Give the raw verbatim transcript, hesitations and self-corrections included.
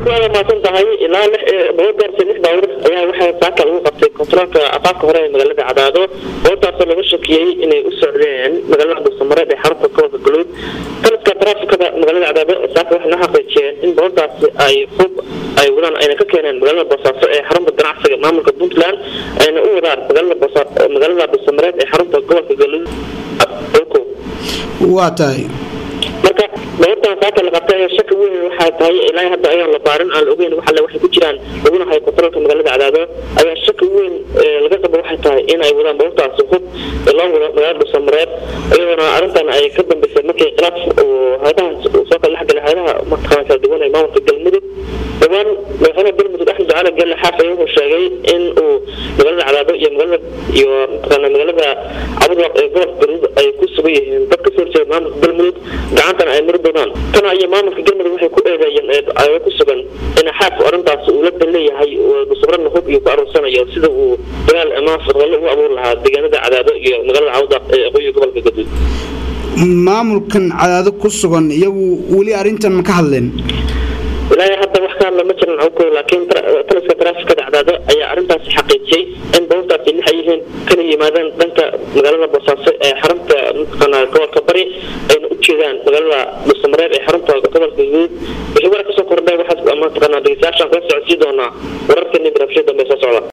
هذا ما كنت هاي لا بودر سنة دور يعني واحد ساعة الوقت كنترول أطاق هراء مجلة عداده بودر سنة وشكيه إنه السعوديين مجلة عبد الصمرة بحرب الكوب الجلود ثلاث كتراف كذا مجلة عداده ساعة واحد نحقق شيء إن بودر أي خوب أي ولان أي نككينا مجلة بصاص حرب الدرع في معمل قدوم فلان أي نقول دار مجلة بصاص مجلة عبد الصمرة بحرب الكوب الجلود الكوب واتاي marka dawladda saaka la qabtay shaki weyn waxa tahay ilaa hadda ayaan la baarin aan ogeyn waxa la waxay ku jiraan uguna hay controlka magaalada cadaado ayaa shaki weyn laga qabo waxay tahay in ay wadaan dawladda suuq ilaa magaalada Soomaaliyeed ayadana arintan ay ka dambeysay markii khilaaf oo hadahan soo kala xagga hay'adaha markaa duwan ay maamulka galmudug dabaan madaxweynaha galmudug Axmed Cali Gelle xaafay uu sheegay in uu magaalada cadaado iyo magaalada iyo magaalada Abdul Qaadir ay ku sugan yihiin dadka soo jeeda maamulka galmudug gacantana ay mardodaan tana ay maamulka galmudug waxay ku eedeeyeen ay ku sugan in xaaf arintaas uu la leeyahay oo subrana hub iyo ku aroosanayo sida uu dagaal ama fadlan ugu abuur lahaa deegaanada cadaado iyo magaalada Cawda ee qoyga gobolka Gaduud maamulkan cadaado ku sugan iyagu wali arintan ma ka hadleen ilaa hadda wax ka lama jirin oo laakiin taliska traafikada cadaado ayaa arintaas xaqiijiyay in dawladda ay yihiin kan yimaadaan dhanka magaalada Boosaaso ee xarunta qana gobolka Bari ay u jeedaan magaalada Soomaaliyeed ee xarunta gobolka Gaduud wixii war ka soo kordhay waxa ama qana deegaashan ka socodsi doona wararka nibirafshada meesha socda